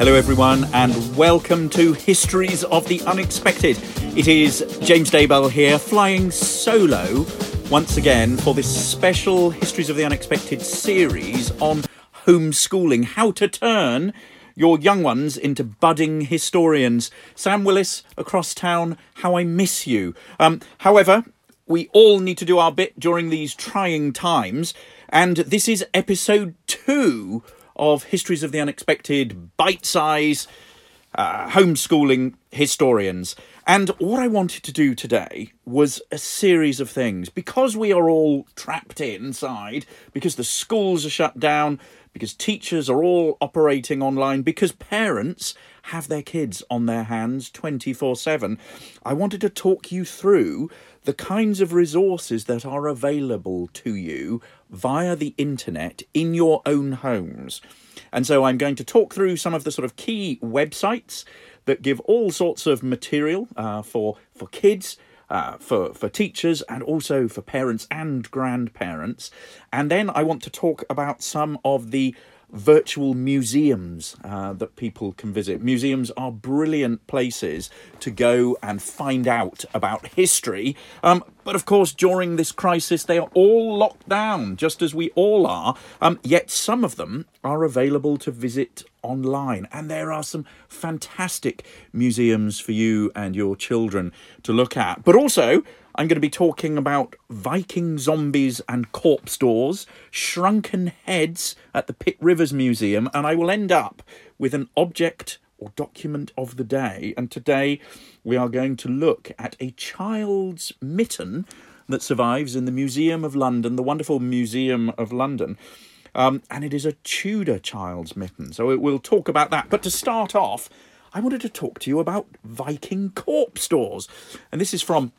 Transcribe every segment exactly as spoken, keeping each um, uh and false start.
Hello everyone and welcome to Histories of the Unexpected. It is James Daybell here, flying solo once again for this special Histories of the Unexpected series on homeschooling, how to turn your young ones into budding historians. Sam Willis across town, how I miss you. Um, however, we all need to do our bit during these trying times, and this is episode two of Histories of the Unexpected, bite-size, uh, homeschooling historians. And what I wanted to do today was a series of things. Because we are all trapped inside, because the schools are shut down, because teachers are all operating online, because parents have their kids on their hands twenty-four seven, I wanted to talk you through the kinds of resources that are available to you via the internet in your own homes. And so I'm going to talk through some of the sort of key websites that give all sorts of material uh, for for kids, uh, for, for teachers, and also for parents and grandparents. And then I want to talk about some of the virtual museums uh, that people can visit. Museums are brilliant places to go and find out about history. Um, but of course, during this crisis, they are all locked down, just as we all are. Um, yet some of them are available to visit online. And there are some fantastic museums for you and your children to look at. But also, I'm going to be talking about Viking zombies and corpse doors, shrunken heads at the Pitt Rivers Museum, and I will end up with an object or document of the day. And today we are going to look at a child's mitten that survives in the Museum of London, the wonderful Museum of London. Um, and it is a Tudor child's mitten. So we'll talk about that. But to start off, I wanted to talk to you about Viking corpse doors. And this is from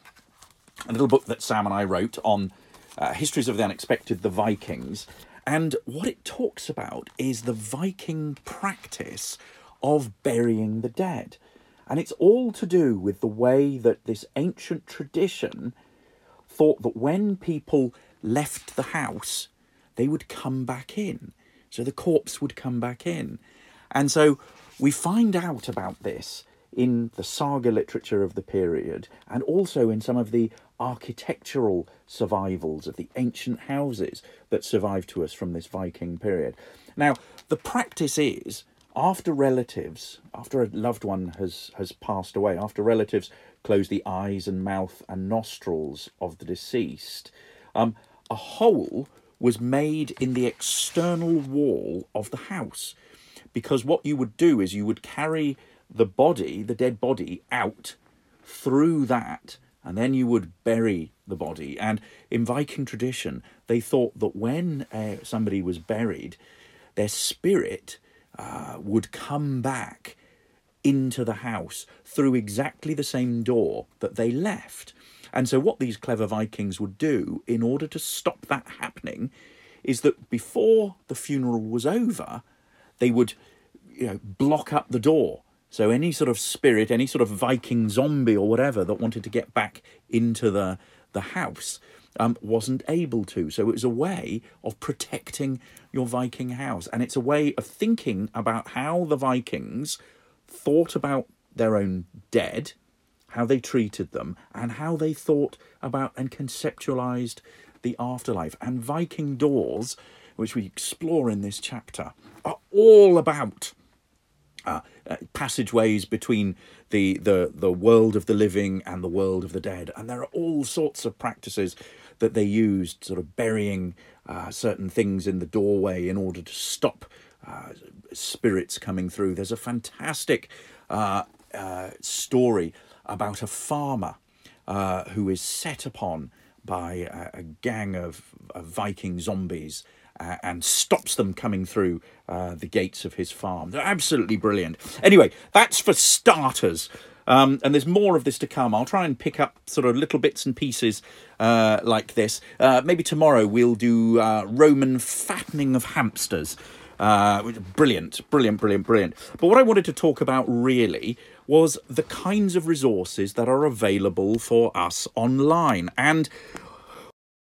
a little book that Sam and I wrote on uh, Histories of the Unexpected, the Vikings. And what it talks about is the Viking practice of burying the dead. And it's all to do with the way that this ancient tradition thought that when people left the house, they would come back in. So the corpse would come back in. And so we find out about this in the saga literature of the period, and also in some of the architectural survivals of the ancient houses that survive to us from this Viking period. Now, the practice is, after relatives, after a loved one has, has passed away, after relatives close the eyes and mouth and nostrils of the deceased, um, a hole was made in the external wall of the house. Because what you would do is you would carry the body, the dead body, out through that, and then you would bury the body. And in Viking tradition, they thought that when uh, somebody was buried, their spirit uh, would come back into the house through exactly the same door that they left. And so what these clever Vikings would do in order to stop that happening is that before the funeral was over, they would, you know, block up the door. So any sort of spirit, any sort of Viking zombie or whatever that wanted to get back into the, the house um, wasn't able to. So it was a way of protecting your Viking house. And it's a way of thinking about how the Vikings thought about their own dead, how they treated them, and how they thought about and conceptualized the afterlife. And Viking doors, which we explore in this chapter, are all about Uh, uh, passageways between the, the the world of the living and the world of the dead. And there are all sorts of practices that they used, sort of burying uh, certain things in the doorway in order to stop uh, spirits coming through. There's a fantastic uh, uh, story about a farmer uh, who is set upon by a, a gang of, of Viking zombies Uh, and stops them coming through uh, the gates of his farm. They're absolutely brilliant. Anyway, that's for starters. Um, and there's more of this to come. I'll try and pick up sort of little bits and pieces uh, like this. Uh, maybe tomorrow we'll do uh, Roman fattening of hamsters. Uh, brilliant, brilliant, brilliant, brilliant. But what I wanted to talk about really was the kinds of resources that are available for us online. And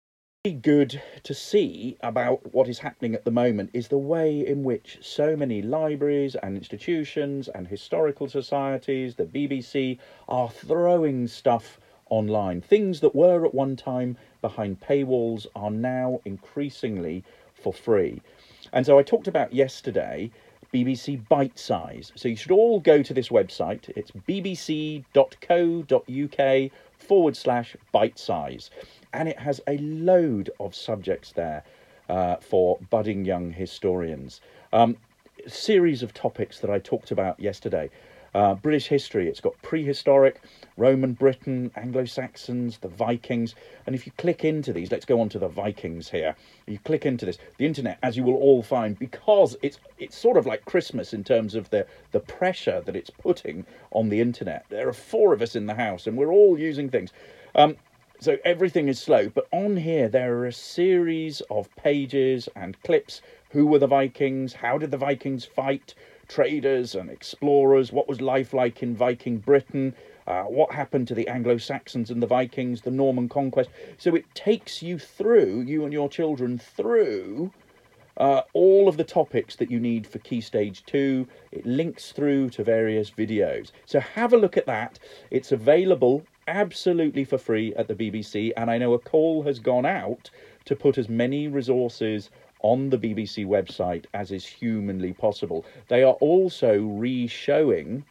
Good to see about what is happening at the moment is the way in which so many libraries and institutions and historical societies, the B B C, are throwing stuff online. Things that were at one time behind paywalls are now increasingly for free. And so I talked about yesterday B B C Bitesize. So you should all go to this website. It's bbc.co.uk forward slash bitesize. And it has a load of subjects there uh, for budding young historians. Um, a series of topics that I talked about yesterday. Uh, British history, it's got prehistoric, Roman Britain, Anglo-Saxons, the Vikings. And if you click into these, let's go on to the Vikings here. You click into this, the internet, as you will all find, because it's it's sort of like Christmas in terms of the, the pressure that it's putting on the internet. There are four of us in the house and we're all using things. Um, So everything is slow, but on here there are a series of pages and clips. Who were the Vikings? How did the Vikings fight? Traders and explorers. What was life like in Viking Britain? Uh, what happened to the Anglo-Saxons and the Vikings? The Norman conquest. So it takes you through, you and your children, through uh, all of the topics that you need for Key Stage two. It links through to various videos. So have a look at that. It's available absolutely for free at the B B C, and I know a call has gone out to put as many resources on the B B C website as is humanly possible. They are also re-showing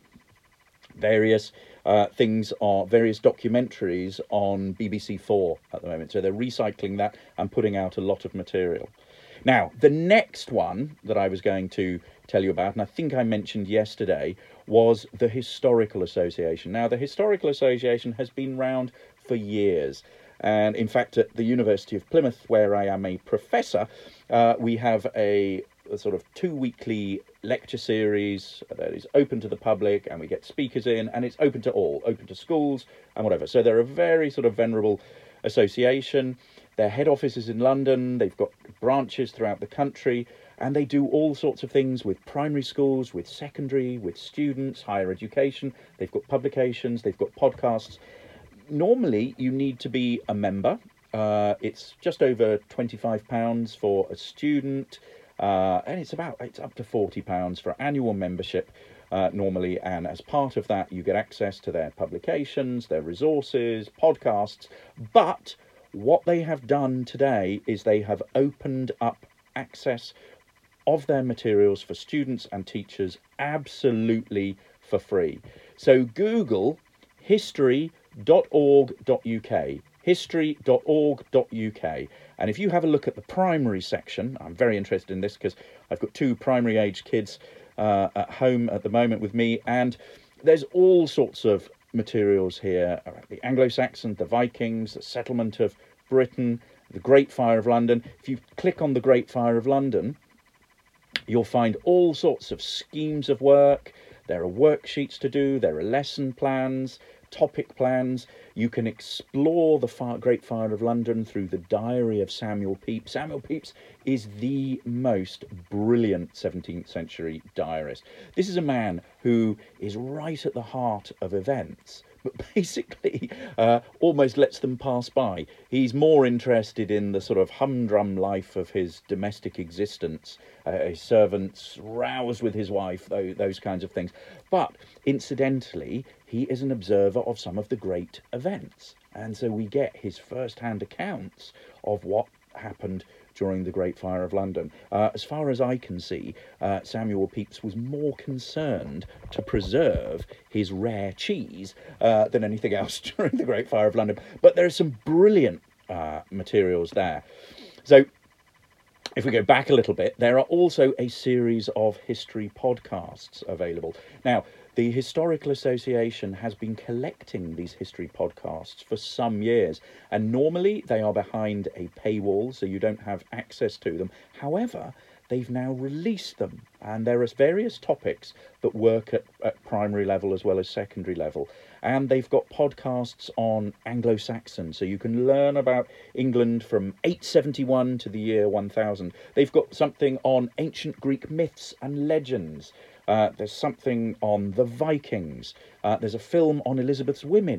various uh, things, are various documentaries on B B C four at the moment, so they're recycling that and putting out a lot of material. Now, the next one that I was going to tell you about, and I think I mentioned yesterday, was the Historical Association. Now, the Historical Association has been round for years. And in fact, at the University of Plymouth, where I am a professor, uh, we have a, a sort of two-weekly lecture series that is open to the public, and we get speakers in, and it's open to all, open to schools and whatever. So they're a very sort of venerable association. Their head office is in London. They've got branches throughout the country, and they do all sorts of things with primary schools, with secondary, with students, higher education. They've got publications, they've got podcasts. Normally, you need to be a member. Uh, it's just over twenty-five pounds for a student, uh, and it's about it's up to forty pounds for annual membership uh, normally. And as part of that, you get access to their publications, their resources, podcasts. But what they have done today is they have opened up access of their materials for students and teachers absolutely for free. So Google history dot org dot U K, history dot org dot U K, and if you have a look at the primary section, I'm very interested in this because I've got two primary age kids uh, at home at the moment with me, and there's all sorts of materials here about the Anglo-Saxons, the Vikings, the settlement of Britain, the Great Fire of London. If you click on the Great Fire of London, you'll find all sorts of schemes of work. There are worksheets to do, there are lesson plans, topic plans. You can explore the fire, Great Fire of London through the diary of Samuel Pepys. Samuel Pepys is the most brilliant seventeenth century diarist. This is a man who is right at the heart of events, but basically uh, almost lets them pass by. He's more interested in the sort of humdrum life of his domestic existence, uh, his servants, rows with his wife, those, those kinds of things. But incidentally, he is an observer of some of the great events. And so we get his first-hand accounts of what happened during the Great Fire of London. Uh, as far as I can see, uh, Samuel Pepys was more concerned to preserve his rare cheese uh, than anything else during the Great Fire of London. But there are some brilliant uh, materials there. So if we go back a little bit, there are also a series of history podcasts available. Now, the Historical Association has been collecting these history podcasts for some years, and normally they are behind a paywall, so you don't have access to them. However, they've now released them, and there are various topics that work at, at primary level as well as secondary level. And they've got podcasts on Anglo-Saxon, so you can learn about England from eight seventy-one to the year one thousand. They've got something on ancient Greek myths and legends. Uh, there's something on the Vikings. Uh, there's a film on Elizabeth's women.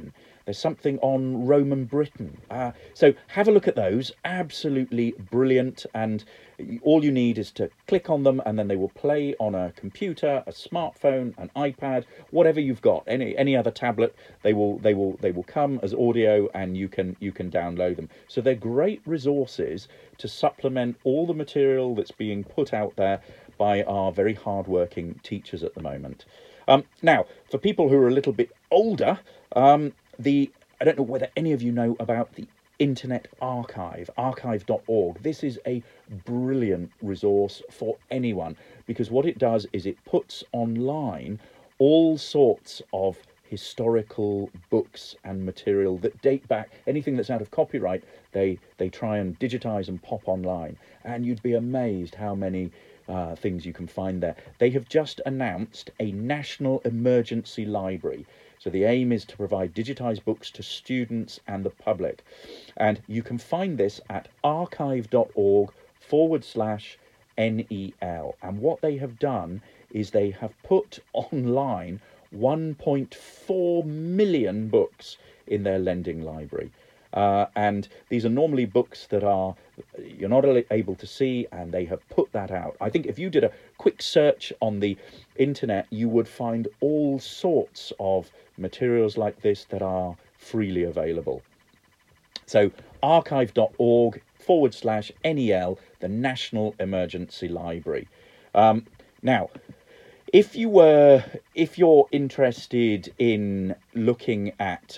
There's something on Roman Britain. Uh, so have a look at those. Absolutely brilliant. And all you need is to click on them, and then they will play on a computer, a smartphone, an iPad, whatever you've got, any any other tablet. They will they will they will come as audio, and you can you can download them. So they're great resources to supplement all the material that's being put out there by our very hardworking teachers at the moment. Um, now, for people who are a little bit older, um, the I don't know whether any of you know about the Internet Archive, archive dot org. This is a brilliant resource for anyone, because what it does is it puts online all sorts of historical books and material that date back. Anything that's out of copyright, they they try and digitize and pop online, and you'd be amazed how many uh, things you can find there. They have just announced a national emergency library. So the aim is to provide digitized books to students and the public. And you can find this at archive dot org forward slash N E L. And what they have done is they have put online one point four million books in their lending library. Uh, and these are normally books that are you're not able to see, and they have put that out. I think if you did a quick search on the internet, you would find all sorts of materials like this that are freely available. So archive dot org forward slash N E L, the National Emergency Library. Um, now, if you were, if you're interested in looking at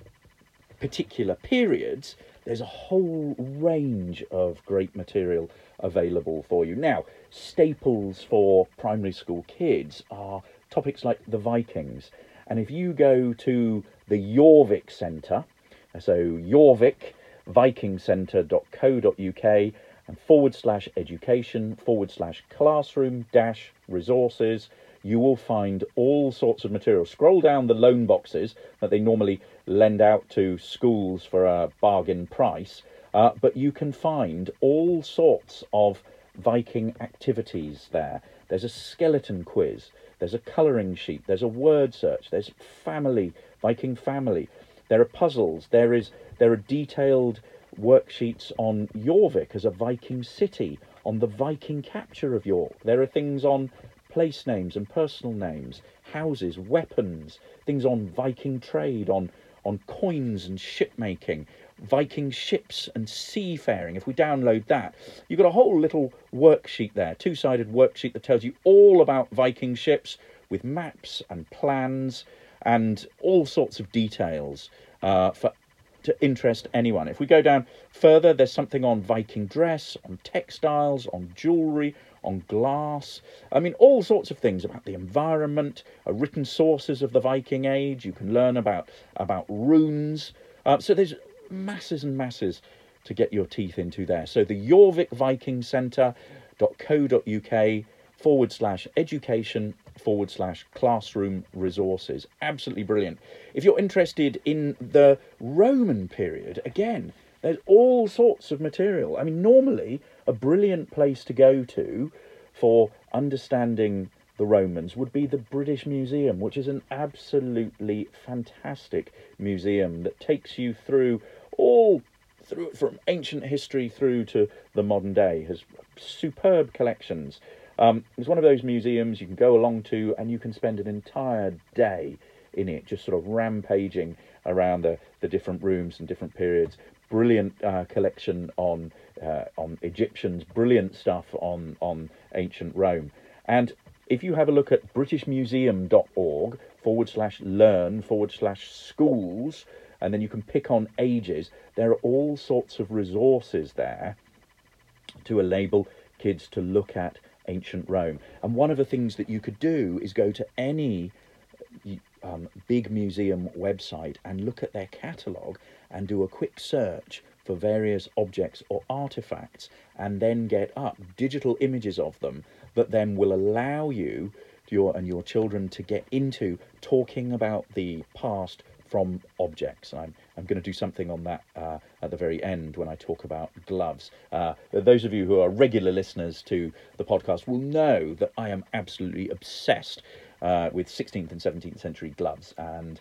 particular periods, there's a whole range of great material available for you. Now, staples for primary school kids are topics like the Vikings. And if you go to the Jorvik Centre, so Jorvik, viking centre dot co dot uk, and forward slash education, forward slash classroom dash resources, you will find all sorts of material. Scroll down the loan boxes that they normally lend out to schools for a bargain price, uh, but you can find all sorts of Viking activities there. There's a skeleton quiz, there's a colouring sheet, there's a word search, there's family, Viking family, there are puzzles, there is there are detailed worksheets on Jorvik as a Viking city, on the Viking capture of York. There are things on place names and personal names, houses, weapons, things on Viking trade, on on coins and shipmaking, Viking ships and seafaring. If we download that, you've got a whole little worksheet there, two-sided worksheet that tells you all about Viking ships with maps and plans and all sorts of details uh, for to interest anyone. If we go down further, there's something on Viking dress, on textiles, on jewellery, on glass. I mean, all sorts of things about the environment, uh, written sources of the Viking Age. You can learn about, about runes. Uh, so there's masses and masses to get your teeth into there. So the Jorvik Viking Centre dot co dot uk forward slash education forward slash classroom resources. Absolutely brilliant. If you're interested in the Roman period, again, there's all sorts of material. I mean, normally a brilliant place to go to for understanding the Romans would be the British Museum, which is an absolutely fantastic museum that takes you through all through from ancient history through to the modern day. Has superb collections. Um, it's one of those museums you can go along to, and you can spend an entire day in it, just sort of rampaging around the, the different rooms and different periods. Brilliant uh, collection on uh, on Egyptians, brilliant stuff on, on ancient Rome. And if you have a look at british museum dot org forward slash learn forward slash schools, and then you can pick on ages, there are all sorts of resources there to enable kids to look at ancient Rome. And one of the things that you could do is go to any um, big museum website and look at their catalogue and do a quick search for various objects or artifacts, and then get up digital images of them that then will allow you your and your children to get into talking about the past from objects. I'm, I'm going to do something on that uh, at the very end when I talk about gloves. Uh, those of you who are regular listeners to the podcast will know that I am absolutely obsessed uh, with sixteenth and seventeenth century gloves, and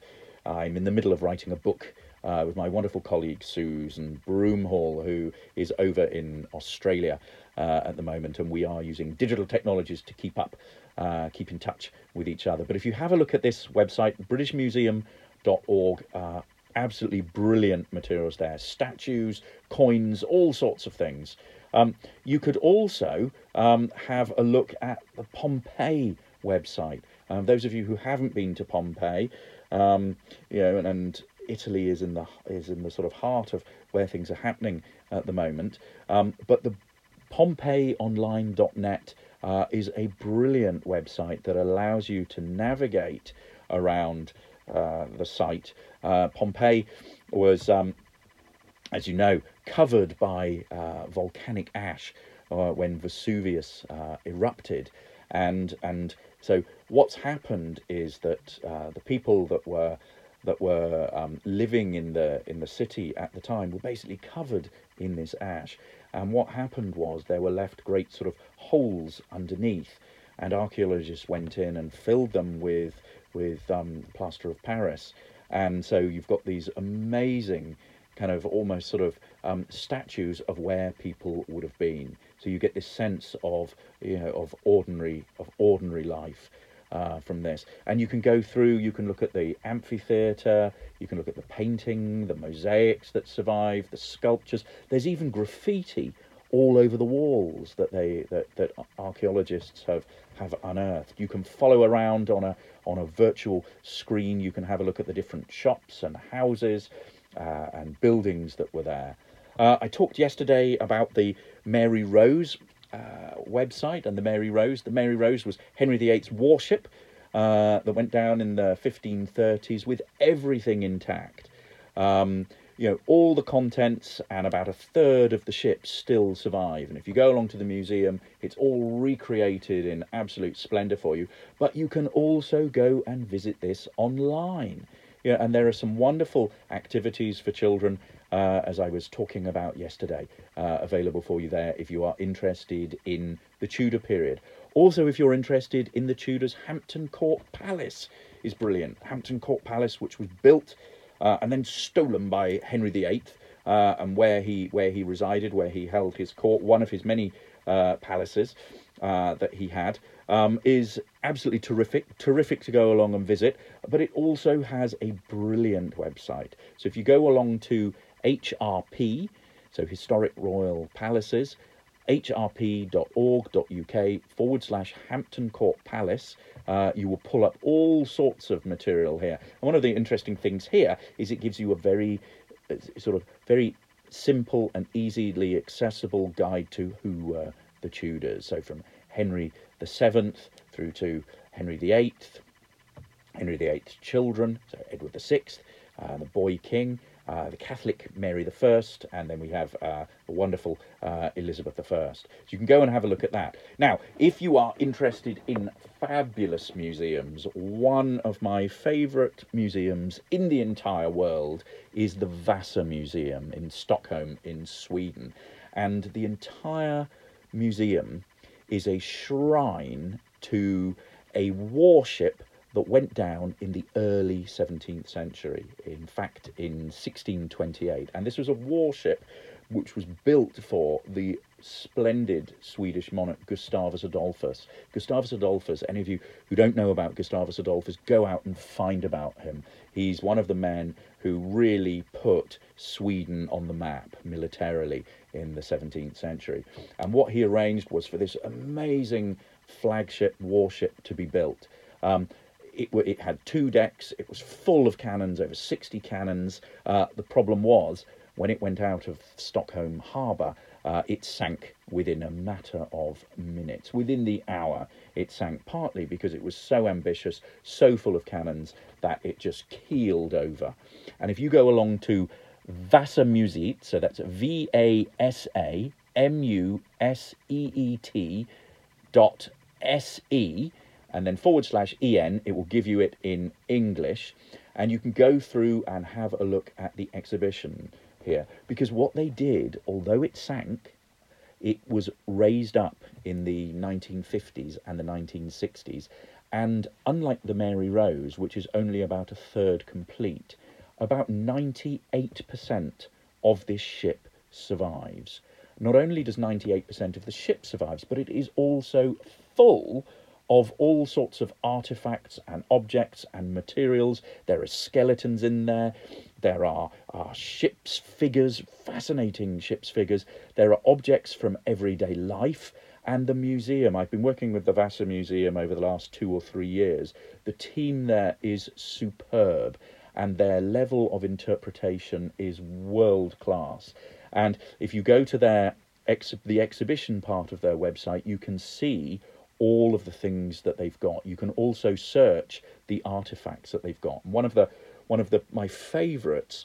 I'm in the middle of writing a book uh, with my wonderful colleague Susan Broomhall, who is over in Australia uh, at the moment, and we are using digital technologies to keep up, uh, keep in touch with each other. But if you have a look at this website, british museum dot org, uh, absolutely brilliant materials there, statues, coins, all sorts of things. Um, you could also um, have a look at the Pompeii website. Um, those of you who haven't been to Pompeii, um, you know, and, and Italy is in the is in the sort of heart of where things are happening at the moment. Um, but the Pompeii Online dot net uh, is a brilliant website that allows you to navigate around uh, the site. Uh, Pompeii was, um, as you know, covered by uh, volcanic ash uh, when Vesuvius uh, erupted, and and so what's happened is that uh, the people that were that were um, living in the in the city at the time were basically covered in this ash, and what happened was there were left great sort of holes underneath, and archaeologists went in and filled them with with um, plaster of Paris, and so you've got these amazing kind of almost sort of um, statues of where people would have been. So you get this sense of, you know, of ordinary of ordinary life uh, from this. And you can go through, you can look at the amphitheatre, you can look at the painting, the mosaics that survive, the sculptures. There's even graffiti all over the walls that they that, that archaeologists have have unearthed. You can follow around on a on a virtual screen. You can have a look at the different shops and houses uh, and buildings that were there. Uh, I talked yesterday about the Mary Rose uh, website and the Mary Rose. The Mary Rose was Henry the Eighth's warship uh, that went down in the fifteen thirties with everything intact. Um, you know, all the contents and about a third of the ship still survive. And if you go along to the museum, it's all recreated in absolute splendour for you. But you can also go and visit this online. Yeah, and there are some wonderful activities for children, uh, as I was talking about yesterday, uh, available for you there if you are interested in the Tudor period. Also, if you're interested in the Tudors, Hampton Court Palace is brilliant. Hampton Court Palace, which was built uh, and then stolen by Henry the Eighth, uh, and where he where he resided, where he held his court, one of his many uh, palaces uh, that he had, um, is absolutely terrific, terrific to go along and visit. But it also has a brilliant website. So if you go along to H R P, so Historic Royal Palaces, h r p dot org dot u k forward slash Hampton Court Palace, uh, you will pull up all sorts of material here. And one of the interesting things here is it gives you a very uh, sort of very simple and easily accessible guide to who were the Tudors. So from Henry the Seventh through to Henry the Eighth, Henry the Eighth's children, so Edward the Sixth, uh, the boy king, uh, the Catholic Mary the First, and then we have uh, the wonderful uh, Elizabeth the First. So you can go and have a look at that. Now, if you are interested in fabulous museums, one of my favourite museums in the entire world is the Vasa Museum in Stockholm in Sweden. And the entire museum is a shrine to a warship that went down in the early seventeenth century, in fact in sixteen twenty-eight. And this was a warship which was built for the splendid Swedish monarch Gustavus Adolphus. Gustavus Adolphus, any of you who don't know about Gustavus Adolphus, go out and find about him. He's one of the men who really put Sweden on the map militarily in the seventeenth century. And what he arranged was for this amazing flagship warship to be built. Um, It, it had two decks, it was full of cannons, over sixty cannons. Uh, the problem was, when it went out of Stockholm harbour, uh, it sank within a matter of minutes. Within the hour, it sank, partly because it was so ambitious, so full of cannons, that it just keeled over. And if you go along to Vasamuseet, so that's V A S A M U S E E T dot S E, and then forward slash en, it will give you it in English, and you can go through and have a look at the exhibition here, because what they did, although it sank, it was raised up in the nineteen fifties and the nineteen sixties, And unlike the Mary Rose, which is only about a third complete, about ninety-eight percent of this ship survives. Not only does ninety-eight percent of the ship survive, but it is also full of all sorts of artifacts and objects and materials. There are skeletons in there. There are, are ship's figures, fascinating ship's figures. There are objects from everyday life. And the museum, I've been working with the Vassar Museum over the last two or three years. The team there is superb, and their level of interpretation is world class. And if you go to their ex- the exhibition part of their website, you can see all of the things that they've got. You can also search the artifacts that they've got. One of the one of the my favourites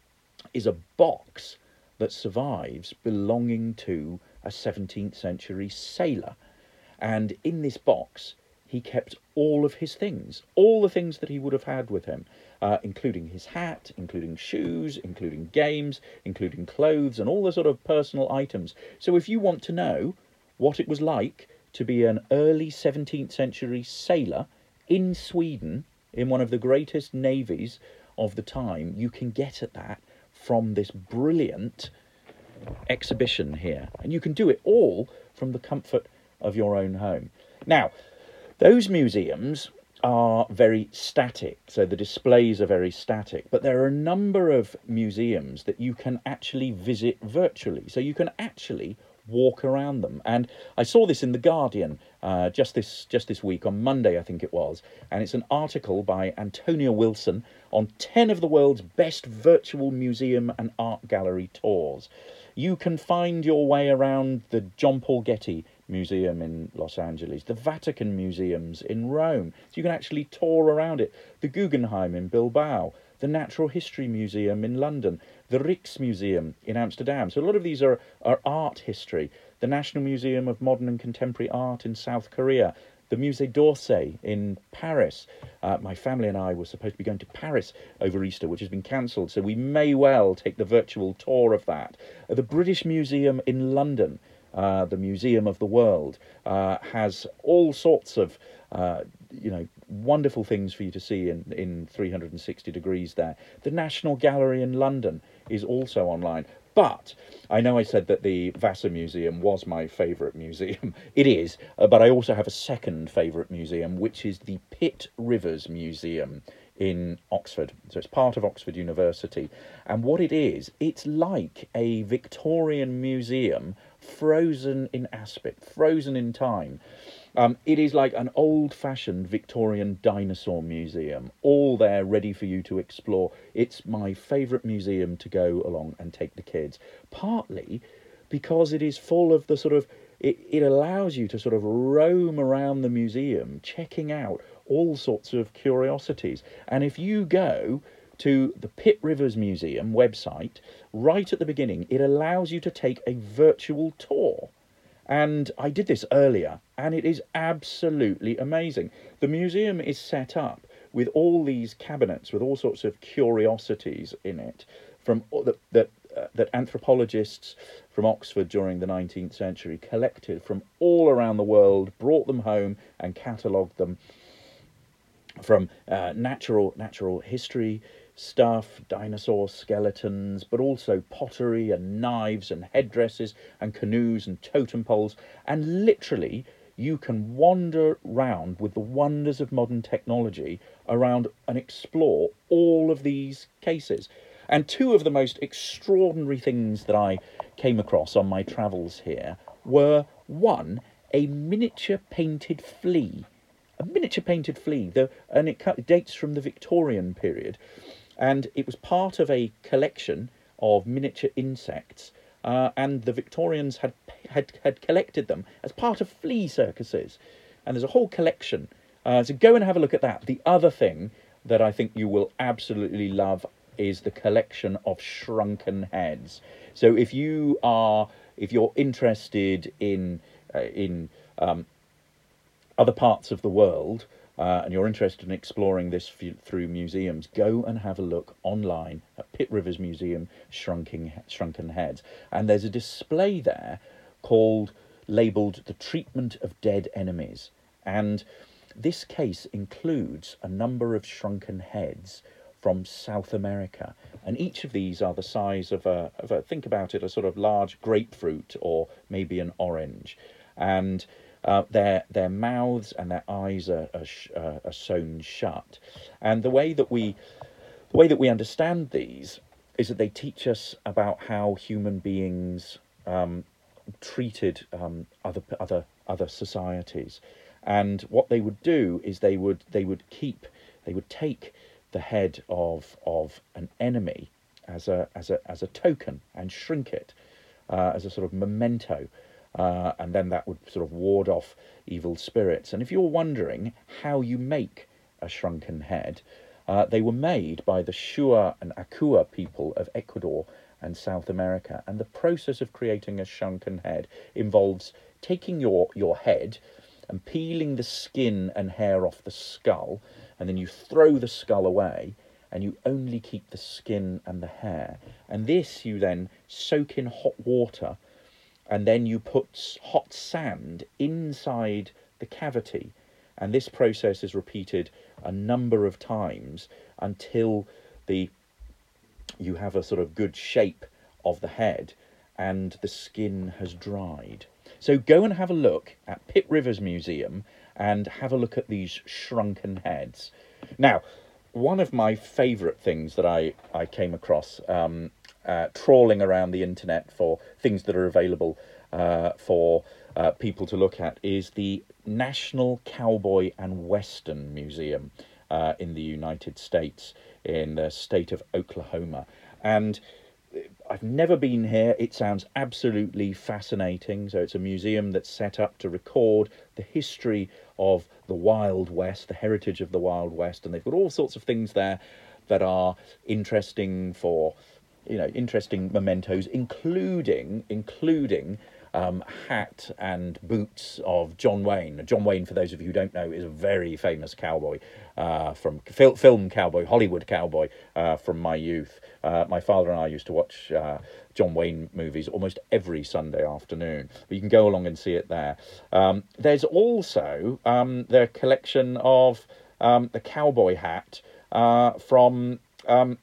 is a box that survives belonging to a seventeenth century sailor. And in this box, he kept all of his things, all the things that he would have had with him, uh, including his hat, including shoes, including games, including clothes, and all the sort of personal items. So if you want to know what it was like to be an early seventeenth century sailor in Sweden, in one of the greatest navies of the time, you can get at that from this brilliant exhibition here, and you can do it all from the comfort of your own home. Now, those museums are very static, so the displays are very static, but there are a number of museums that you can actually visit virtually, so you can actually walk around them. And I saw this in The Guardian uh, just this just this week, on Monday I think it was, and it's an article by Antonia Wilson on ten of the world's best virtual museum and art gallery tours. You can find your way around the John Paul Getty Museum in Los Angeles, the Vatican Museums in Rome, so you can actually tour around it, the Guggenheim in Bilbao, the Natural History Museum in London, the Rijksmuseum in Amsterdam. So a lot of these are, are art history. The National Museum of Modern and Contemporary Art in South Korea, the Musée d'Orsay in Paris. Uh, my family and I were supposed to be going to Paris over Easter, which has been cancelled, so we may well take the virtual tour of that. Uh, the British Museum in London, uh, the Museum of the World, uh, has all sorts of uh, you know, wonderful things for you to see in, in three hundred sixty degrees there. The National Gallery in London is also online. But I know I said that the Vassar Museum was my favourite museum. It is, uh, but I also have a second favourite museum, which is the Pitt Rivers Museum in Oxford. So it's part of Oxford University. And what it is, it's like a Victorian museum frozen in aspect, frozen in time. Um, it is like an old-fashioned Victorian dinosaur museum, all there ready for you to explore. It's my favourite museum to go along and take the kids, partly because it is full of the sort of, it, it allows you to sort of roam around the museum, checking out all sorts of curiosities. And if you go to the Pitt Rivers Museum website, right at the beginning, it allows you to take a virtual tour. And I did this earlier, and it is absolutely amazing. The museum is set up with all these cabinets with all sorts of curiosities in it, from that that, uh, that anthropologists from Oxford during the nineteenth century collected from all around the world, brought them home and catalogued them, from uh, natural natural history stuff, dinosaur skeletons, but also pottery and knives and headdresses and canoes and totem poles. And literally, you can wander round with the wonders of modern technology around and explore all of these cases. And two of the most extraordinary things that I came across on my travels here were, one, a miniature painted flea. A miniature painted flea, the, and it dates from the Victorian period. And it was part of a collection of miniature insects, uh, and the Victorians had, had had collected them as part of flea circuses. And there's a whole collection. Uh, so go and have a look at that. The other thing that I think you will absolutely love is the collection of shrunken heads. So if you are, if you're interested in uh, in um, other parts of the world, Uh, and you're interested in exploring this f- through museums, go and have a look online at Pitt Rivers Museum, Shrunken, Shrunken Heads. And there's a display there called, labelled The Treatment of Dead Enemies. And this case includes a number of shrunken heads from South America, and each of these are the size of a, of a think about it, a sort of large grapefruit or maybe an orange, and uh, their their mouths and their eyes are, are, sh- uh, are sewn shut, and the way that we the way that we understand these is that they teach us about how human beings um, treated um, other other other societies, and what they would do is they would they would keep they would take the head of of an enemy as a as a as a token and shrink it uh, as a sort of memento, uh, and then that would sort of ward off evil spirits. And if you're wondering how you make a shrunken head, uh, they were made by the Shua and Akua people of Ecuador and South America. And the process of creating a shrunken head involves taking your your head and peeling the skin and hair off the skull, and then you throw the skull away and you only keep the skin and the hair. And this you then soak in hot water, and then you put hot sand inside the cavity. And this process is repeated a number of times until the you have a sort of good shape of the head and the skin has dried. So go and have a look at Pitt Rivers Museum and have a look at these shrunken heads. Now, one of my favourite things that I, I came across um, uh, trawling around the internet for things that are available uh, for uh, people to look at is the National Cowboy and Western Museum uh, in the United States, in the state of Oklahoma. And I've never been here. It sounds absolutely fascinating. So it's a museum that's set up to record the history of the Wild West, the heritage of the Wild West, and they've got all sorts of things there that are interesting for, you know, interesting mementos, including including um, hat and boots of John Wayne. John Wayne, for those of you who don't know, is a very famous cowboy uh, from fil- film cowboy, Hollywood cowboy uh, from my youth. Uh, my father and I used to watch uh, John Wayne movies almost every Sunday afternoon. But you can go along and see it there. Um, there's also um, the collection of um, the cowboy hat uh, from um,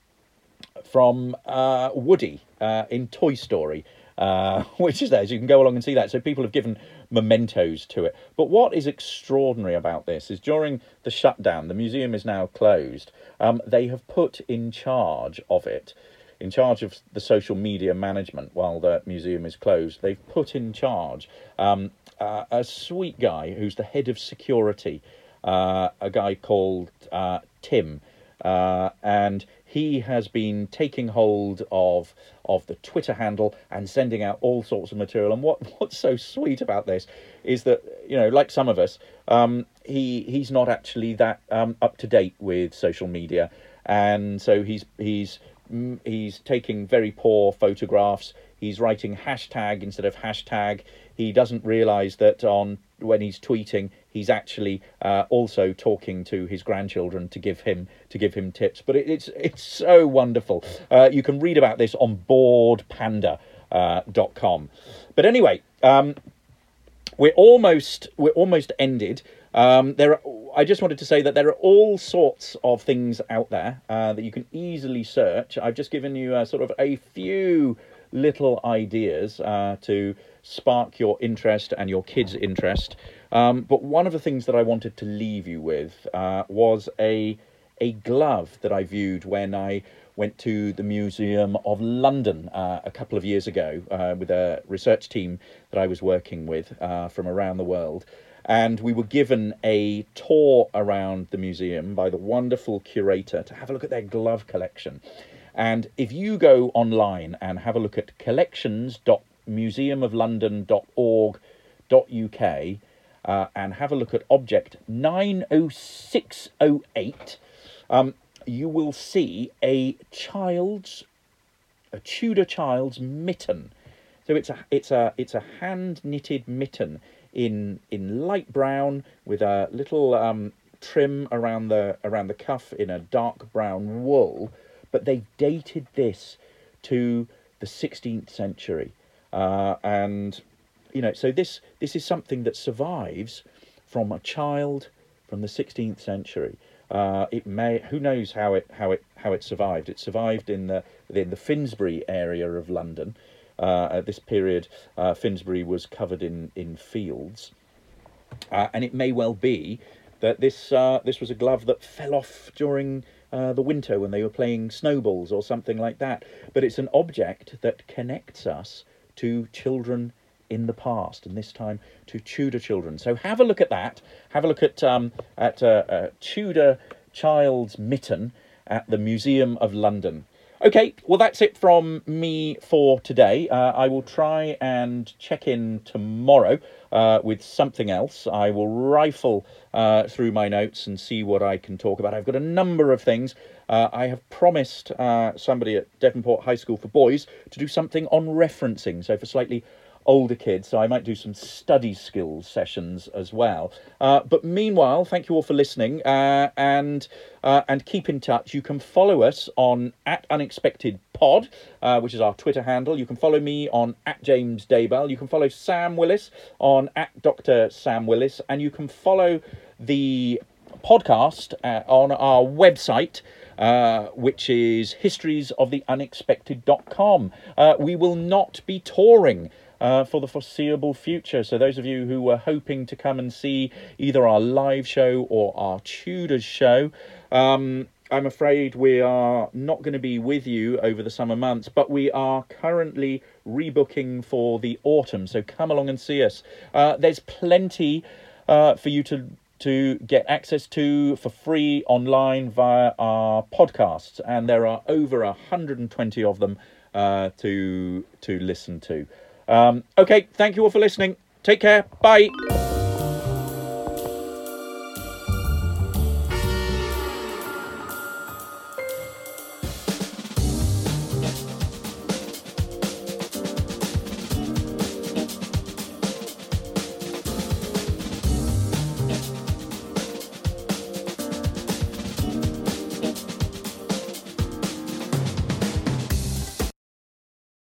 from uh, Woody uh, in Toy Story. Uh, which is there, so you can go along and see that. So people have given mementos to it. But what is extraordinary about this is during the shutdown, the museum is now closed. Um, they have put in charge of it, in charge of the social media management while the museum is closed, they've put in charge um, uh, a sweet guy who's the head of security, uh, a guy called uh, Tim. Uh, and he has been taking hold of of the Twitter handle and sending out all sorts of material. And what, what's so sweet about this is that, you know, like some of us, um, he he's not actually that um, up to date with social media, and so he's he's he's taking very poor photographs. He's writing hashtag instead of hashtag. He doesn't realise that on when he's tweeting, he's actually uh, also talking to his grandchildren to give him to give him tips. But it, it's it's so wonderful. Uh, you can read about this on bored panda dot com. But anyway, um, we're almost we're almost ended. Um, there, are, I just wanted to say that there are all sorts of things out there uh, that you can easily search. I've just given you uh, sort of a few little ideas uh, to spark your interest and your kids' interest. Um, but one of the things that I wanted to leave you with uh, was a a glove that I viewed when I went to the Museum of London uh, a couple of years ago uh, with a research team that I was working with uh, from around the world. And we were given a tour around the museum by the wonderful curator to have a look at their glove collection. And if you go online and have a look at collections dot museum of london dot org dot uk uh, and have a look at object nine oh six oh eight, um, you will see a child's, a Tudor child's mitten. So it's a it's a it's a hand knitted mitten in in light brown with a little um, trim around the around the cuff in a dark brown wool. But they dated this to the sixteenth century, uh, and you know, so this this is something that survives from a child from the sixteenth century. Uh, it may, who knows how it how it how it survived. It survived in the in the Finsbury area of London. Uh, at this period, uh, Finsbury was covered in in fields, uh, and it may well be that this uh, this was a glove that fell off during uh, the winter when they were playing snowballs or something like that. But it's an object that connects us to children in the past, and this time to Tudor children. So have a look at that. Have a look at um, at uh, a Tudor child's mitten at the Museum of London. Okay, well, that's it from me for today. Uh, I will try and check in tomorrow uh, with something else. I will rifle uh, through my notes and see what I can talk about. I've got a number of things. Uh, I have promised uh, somebody at Devonport High School for Boys to do something on referencing, so for slightly older kids, so I might do some study skills sessions as well. Uh, but meanwhile, thank you all for listening, uh, and uh, and keep in touch. You can follow us on at Unexpected Pod, uh, which is our Twitter handle. You can follow me on at James Daybell. You can follow Sam Willis on at Doctor Sam Willis, and you can follow the podcast uh, on our website, uh, which is histories of the unexpected dot com. Uh, we will not be touring Uh, for the foreseeable future. So those of you who were hoping to come and see either our live show or our Tudors show, um, I'm afraid we are not going to be with you over the summer months, but we are currently rebooking for the autumn. So come along and see us. Uh, there's plenty uh, for you to to get access to for free online via our podcasts, and there are over one hundred twenty of them uh, to to listen to. Um, okay, thank you all for listening. Take care. Bye.